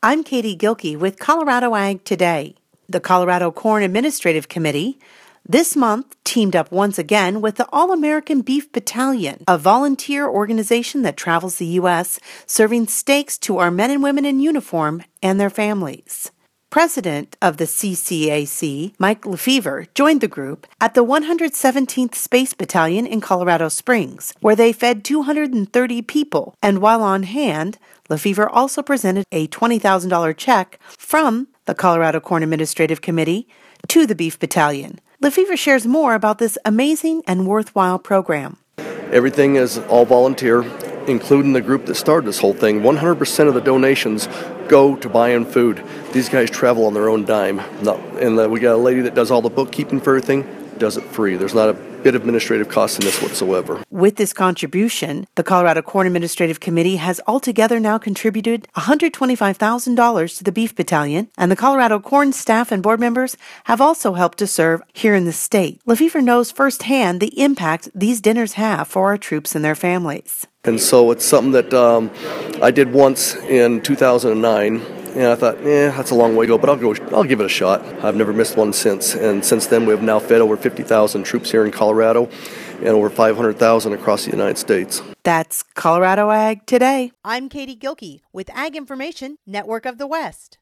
I'm Katie Gilkey with Colorado Ag Today. The Colorado Corn Administrative Committee this month teamed up once again with the All-American Beef Battalion, a volunteer organization that travels the U.S. serving steaks to our men and women in uniform and their families. President of the CCAC, Mike Lefevre, joined the group at the 117th Space Battalion in Colorado Springs, where they fed 230 people. And while on hand, Lefevre also presented a $20,000 check from the Colorado Corn Administrative Committee to the Beef Battalion. Lefevre shares more about this amazing and worthwhile program. Everything is all volunteer, including the group that started this whole thing. 100% of the donations go to buying food. These guys travel on their own dime. We got a lady that does all the bookkeeping for everything, does it free. There's not a bit of administrative cost in this whatsoever. With this contribution, the Colorado Corn Administrative Committee has altogether now contributed $125,000 to the Beef Battalion, and the Colorado Corn staff and board members have also helped to serve here in the state. Lefevre knows firsthand the impact these dinners have for our troops and their families. And so it's something that I did once in 2009. And I thought, that's a long way to go, but I'll give it a shot. I've never missed one since. And since then, we have now fed over 50,000 troops here in Colorado and over 500,000 across the United States. That's Colorado Ag Today. I'm Katie Gilkey with Ag Information Network of the West.